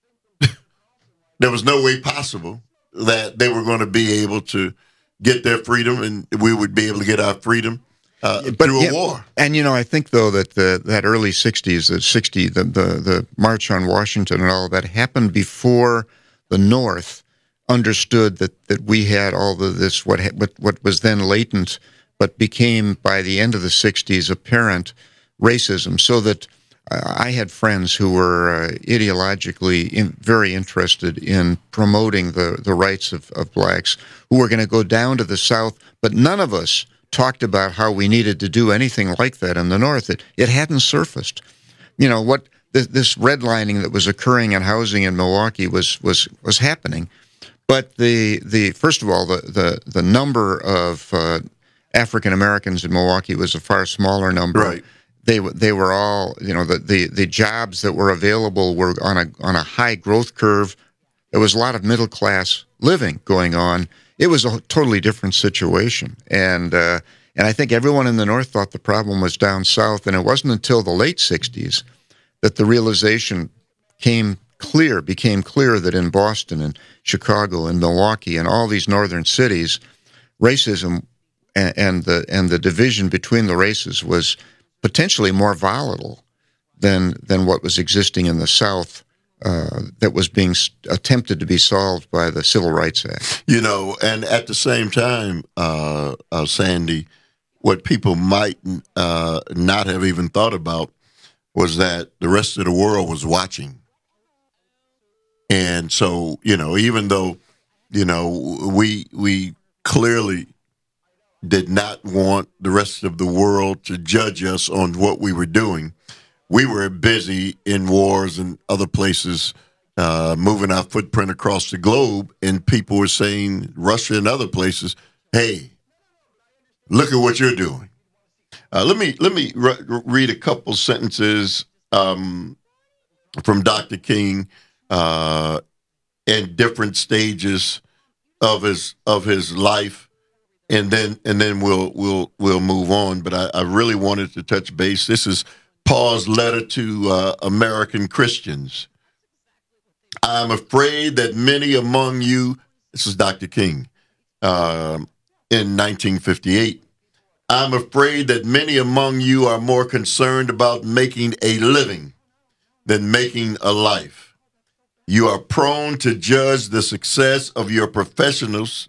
there was no way possible that they were going to be able to get their freedom, and we would be able to get our freedom through a war. And I think though that that early '60s, the March on Washington and all of that happened before the North understood that we had all of this what was then latent, but became by the end of the '60s apparent racism. So that I had friends who were ideologically very interested in promoting the rights of blacks, who were going to go down to the South, but none of us talked about how we needed to do anything like that in the North. It hadn't surfaced. What this redlining that was occurring in housing in Milwaukee was happening, but the first of all, the number of African Americans in Milwaukee was a far smaller number. Right. They were all, the jobs that were available were on a high growth curve. There was a lot of middle class living going on. It was a totally different situation, and I think everyone in the North thought the problem was down south. And it wasn't until the late '60s that the realization became clear that in Boston and Chicago and Milwaukee and all these northern cities, racism and the division between the races was potentially more volatile than what was existing in the South, that was being attempted to be solved by the Civil Rights Act. And at the same time, Sandy, what people might not have even thought about was that the rest of the world was watching. And so, even though we clearly did not want the rest of the world to judge us on what we were doing. We were busy in wars and other places, moving our footprint across the globe, and people were saying, Russia and other places, hey, look at what you're doing. Let me read a couple sentences from Dr. King in different stages of his life, and then we'll move on. But I really wanted to touch base. This is Paul's letter to American Christians. I'm afraid that many among you, this is Dr. King, in 1958, I'm afraid that many among you are more concerned about making a living than making a life. You are prone to judge the success of your professions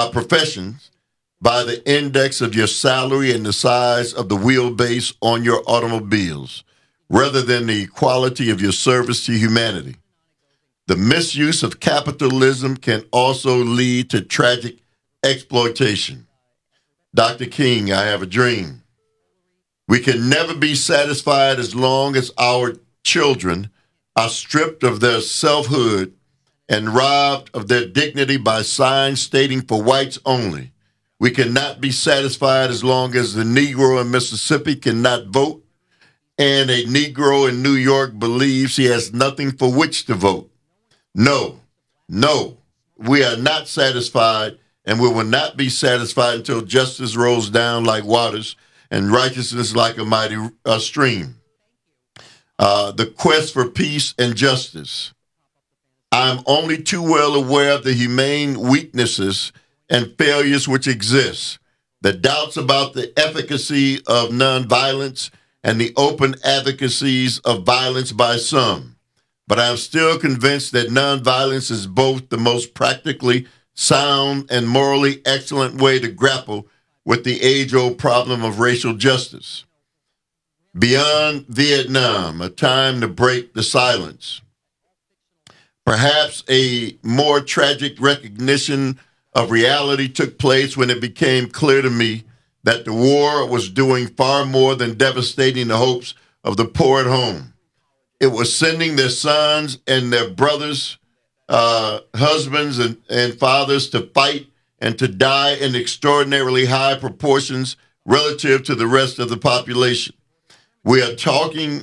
by the index of your salary and the size of the wheelbase on your automobiles, rather than the quality of your service to humanity. The misuse of capitalism can also lead to tragic exploitation. Dr. King, I have a dream. We can never be satisfied as long as our children are stripped of their selfhood and robbed of their dignity by signs stating for whites only. We cannot be satisfied as long as the Negro in Mississippi cannot vote and a Negro in New York believes he has nothing for which to vote. No, we are not satisfied, and we will not be satisfied until justice rolls down like waters and righteousness like a mighty stream. The quest for peace and justice. I'm only too well aware of the humane weaknesses and failures which exist, the doubts about the efficacy of nonviolence and the open advocacies of violence by some. But I'm still convinced that nonviolence is both the most practically sound and morally excellent way to grapple with the age-old problem of racial justice. Beyond Vietnam, a time to break the silence. Perhaps a more tragic recognition of reality took place when it became clear to me that the war was doing far more than devastating the hopes of the poor at home. It was sending their sons and their brothers, husbands and fathers to fight and to die in extraordinarily high proportions relative to the rest of the population. We are taking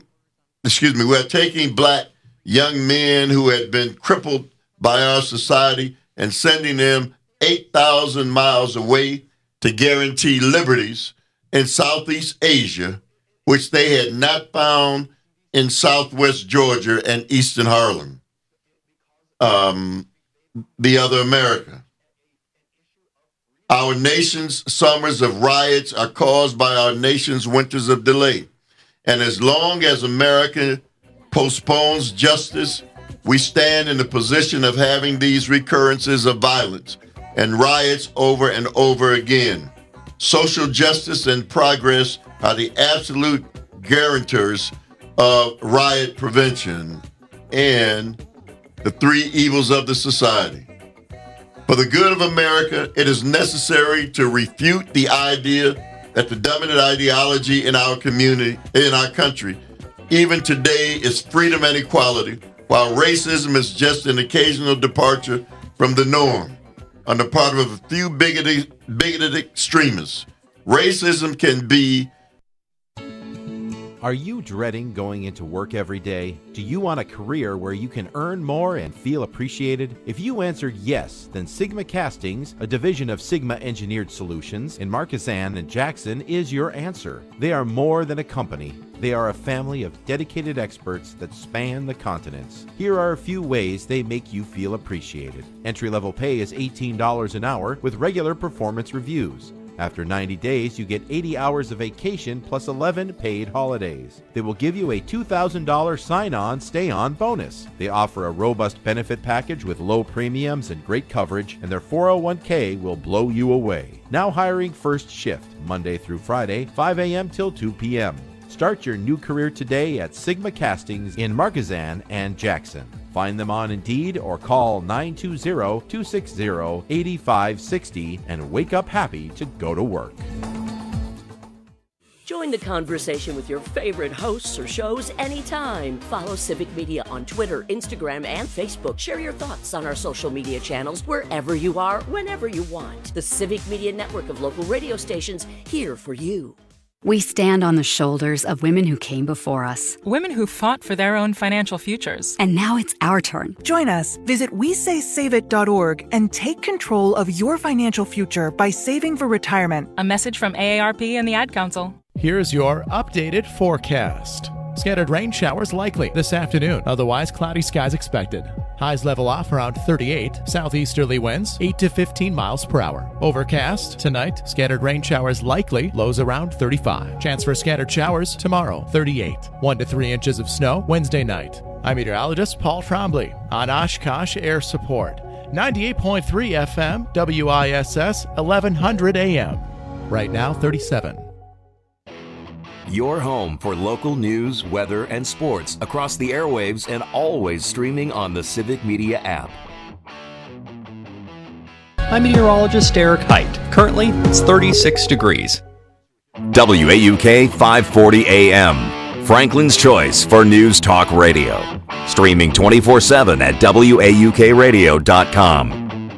black young men who had been crippled by our society and sending them 8,000 miles away to guarantee liberties in Southeast Asia, which they had not found in Southwest Georgia and Eastern Harlem, the other America. Our nation's summers of riots are caused by our nation's winters of delay. And as long as America postpones justice, we stand in the position of having these recurrences of violence and riots over and over again. Social justice and progress are the absolute guarantors of riot prevention and the three evils of the society. For the good of America, it is necessary to refute the idea that the dominant ideology in our community, in our country, even today, is freedom and equality, while racism is just an occasional departure from the norm on the part of a few bigoted extremists. Racism can be. Are you dreading going into work every day? Do you want a career where you can earn more and feel appreciated? If you answered yes, then Sigma Castings, a division of Sigma Engineered Solutions in Markesan and Jackson, is your answer. They are more than a company. They are a family of dedicated experts that span the continents. Here are a few ways they make you feel appreciated. Entry-level pay is $18 an hour with regular performance reviews. After 90 days, you get 80 hours of vacation plus 11 paid holidays. They will give you a $2,000 sign-on, stay-on bonus. They offer a robust benefit package with low premiums and great coverage, and their 401k will blow you away. Now hiring first shift, Monday through Friday, 5 a.m. till 2 p.m. Start your new career today at Sigma Castings in Markesan and Jackson. Find them on Indeed or call 920-260-8560 and wake up happy to go to work. Join the conversation with your favorite hosts or shows anytime. Follow Civic Media on Twitter, Instagram, and Facebook. Share your thoughts on our social media channels wherever you are, whenever you want. The Civic Media Network of local radio stations, here for you. We stand on the shoulders of women who came before us. Women who fought for their own financial futures. And now it's our turn. Join us. Visit WeSaySaveIt.org and take control of your financial future by saving for retirement. A message from AARP and the Ad Council. Here's your updated forecast. Scattered rain showers likely this afternoon. Otherwise, cloudy skies expected. Highs level off around 38. Southeasterly winds 8 to 15 miles per hour. Overcast tonight. Scattered rain showers likely. Lows around 35. Chance for scattered showers tomorrow. 38. 1 to 3 inches of snow Wednesday night. I'm meteorologist Paul Trombley on Oshkosh Air Support. 98.3 FM, WISS, 1100 AM. Right now, 37. Your home for local news, weather, and sports across the airwaves and always streaming on the Civic Media app. I'm meteorologist Eric Height. Currently, it's 36 degrees. WAUK 540 AM, Franklin's choice for News Talk Radio. Streaming 24/7 at WAUKradio.com.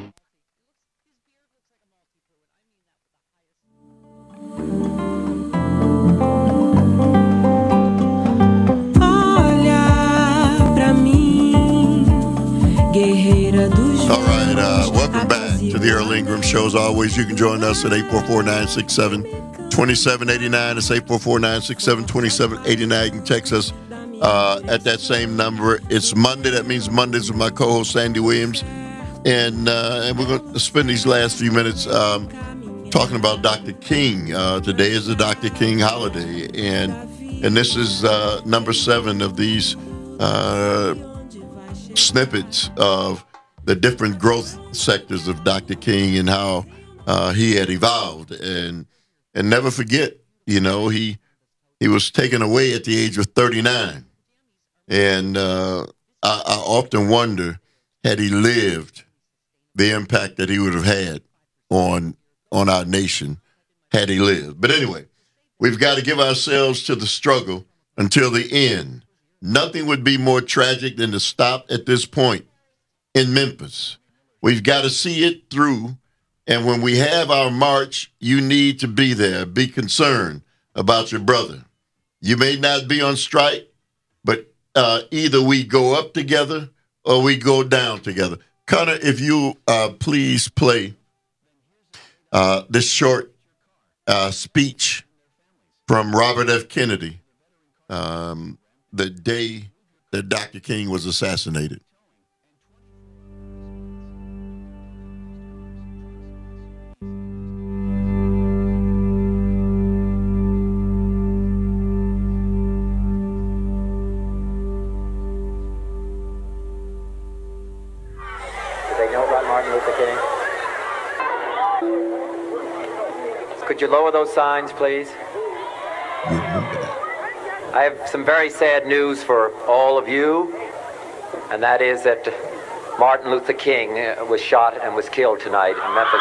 Welcome back to the Earl Ingram Show. As always, you can join us at 844-967-2789. It's 844-967-2789. You can text us at that same number. It's Monday. That means Mondays with my co-host, Sandy Williams. And we're going to spend these last few minutes talking about Dr. King. Today is the Dr. King holiday. And this is number 7 of these snippets of the different growth sectors of Dr. King and how he had evolved. And never forget, you know, he was taken away at the age of 39. And I often wonder, had he lived, the impact that he would have had on our nation had he lived. But anyway, we've got to give ourselves to the struggle until the end. Nothing would be more tragic than to stop at this point in Memphis. We've got to see it through. And when we have our march, you need to be there. Be concerned about your brother. You may not be on strike, but either we go up together or we go down together. Connor, if you please play this short speech from Robert F. Kennedy the day that Dr. King was assassinated. Could you lower those signs, please? I have some very sad news for all of you, and that is that Martin Luther King was shot and was killed tonight in Memphis.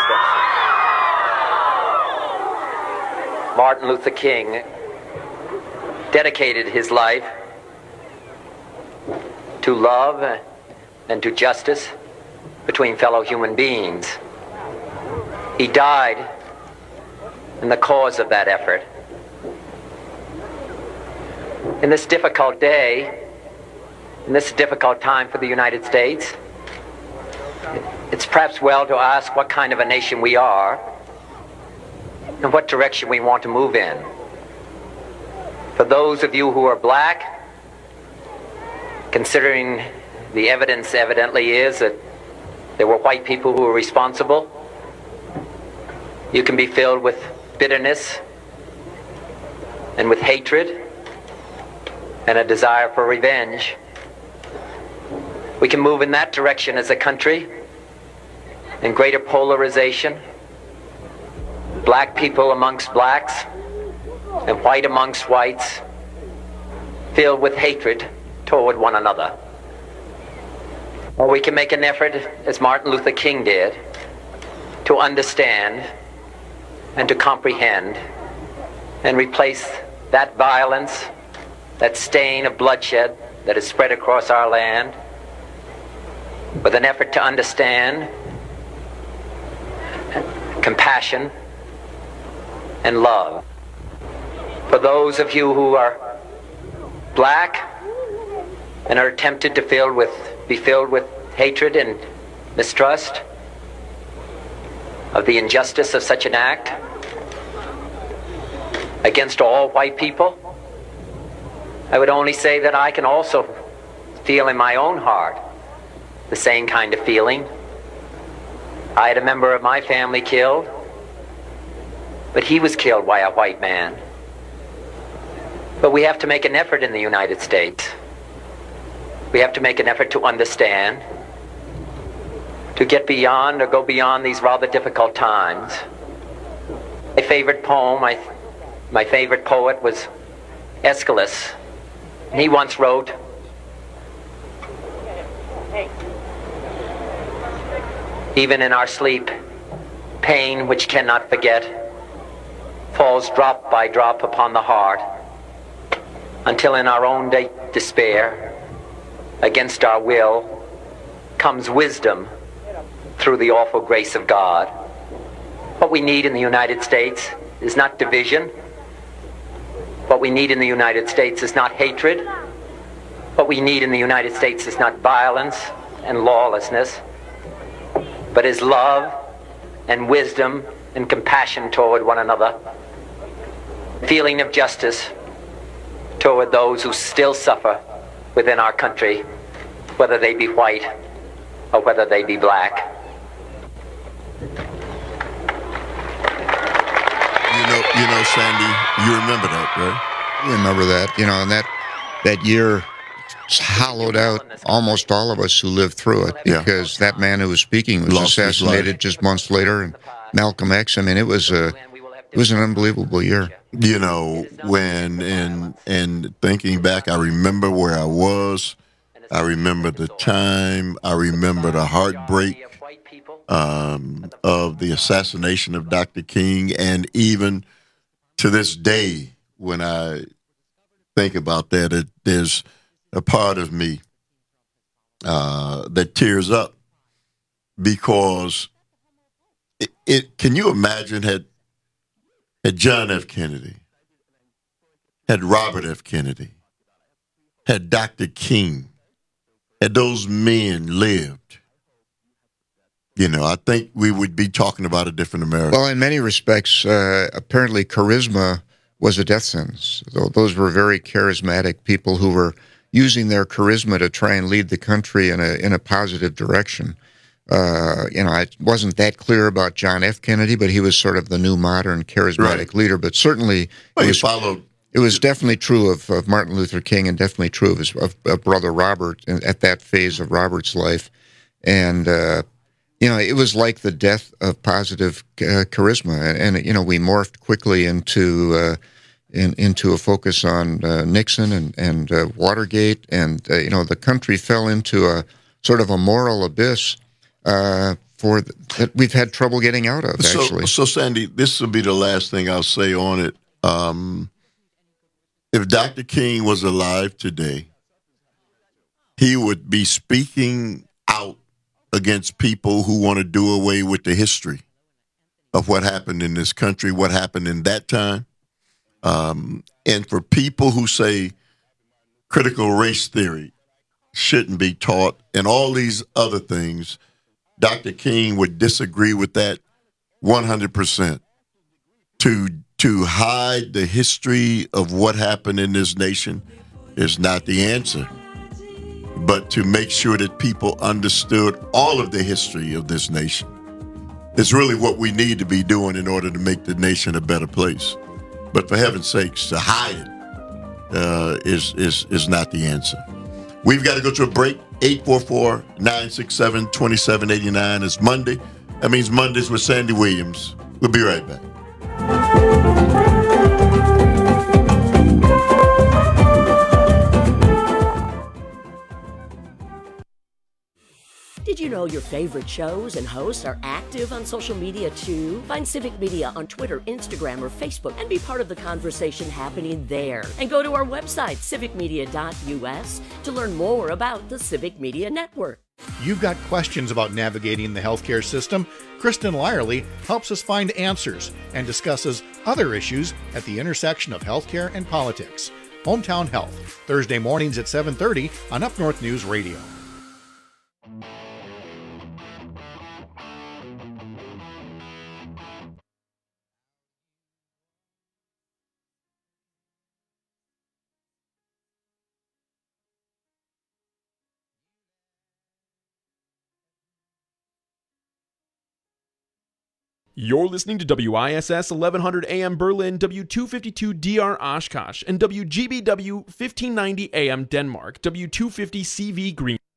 Martin Luther King dedicated his life to love and to justice between fellow human beings. He died in the cause of that effort. In this difficult day, in this difficult time for the United States, it's perhaps well to ask what kind of a nation we are and what direction we want to move in. For those of you who are black, considering the evidence evidently is that there were white people who were responsible, you can be filled with bitterness and with hatred and a desire for revenge. We can move in that direction as a country, in greater polarization, black people amongst blacks and white amongst whites, filled with hatred toward one another. Or we can make an effort, as Martin Luther King did, to understand and to comprehend and replace that violence, that stain of bloodshed that is spread across our land with an effort to understand compassion and love. For those of you who are black and are tempted to be filled with hatred and mistrust of the injustice of such an act against all white people, I would only say that I can also feel in my own heart the same kind of feeling. I had a member of my family killed, but he was killed by a white man. But we have to make an effort in the United States. We have to make an effort to understand, to get beyond or go beyond these rather difficult times. My favorite poem, my favorite poet was Aeschylus. And he once wrote, "Even in our sleep, pain which cannot forget falls drop by drop upon the heart, until in our own despair, against our will, comes wisdom through the awful grace of God." What we need in the United States is not division. What we need in the United States is not hatred. What we need in the United States is not violence and lawlessness, but is love and wisdom and compassion toward one another, feeling of justice toward those who still suffer within our country, whether they be white or whether they be black. You know, Sandy, you remember that, right? I remember that, and that year hollowed out almost all of us who lived through it, because that man who was speaking was assassinated just months later, and Malcolm X. I mean, it was an unbelievable year. You know, when and thinking back, I remember where I was. I remember the time. I remember the heartbreak of the assassination of Dr. King, and even to this day, when I think about that, there's a part of me that tears up, because can you imagine had John F. Kennedy, had Robert F. Kennedy, had Dr. King, had those men lived, I think we would be talking about a different America. Well, in many respects, apparently charisma was a death sentence. Those were very charismatic people who were using their charisma to try and lead the country in a positive direction. I wasn't that clear about John F. Kennedy, but he was sort of the new modern charismatic leader. But certainly, it was definitely true of Martin Luther King, and definitely true of brother Robert at that phase of Robert's life. And it was like the death of positive charisma, and we morphed quickly into a focus on Nixon and Watergate, and the country fell into a sort of a moral abyss that we've had trouble getting out of. Actually, so Sandy, this will be the last thing I'll say on it. If Dr. King was alive today, he would be speaking out against people who want to do away with the history of what happened in this country, what happened in that time. And for people who say critical race theory shouldn't be taught and all these other things, Dr. King would disagree with that 100%. To hide the history of what happened in this nation is not the answer, but to make sure that people understood all of the history of this nation is really what we need to be doing in order to make the nation a better place. But for heaven's sakes, to hide it is not the answer. We've got to go to a break. 844-967-2789 is Monday. That means Mondays with Sandy Williams. We'll be right back. you know your favorite shows and hosts are active on social media too? Find Civic Media on Twitter, Instagram, or Facebook and be part of the conversation happening there. And go to our website, civicmedia.us, to learn more about the Civic Media Network. You've got questions about navigating the healthcare system? Kristen Lyerly helps us find answers and discusses other issues at the intersection of healthcare and politics. Hometown Health, Thursday mornings at 7:30 on Up North News Radio. You're listening to WISS 1100 AM Berlin, W252 DR Oshkosh, and WGBW 1590 AM Denmark, W250 CV Green.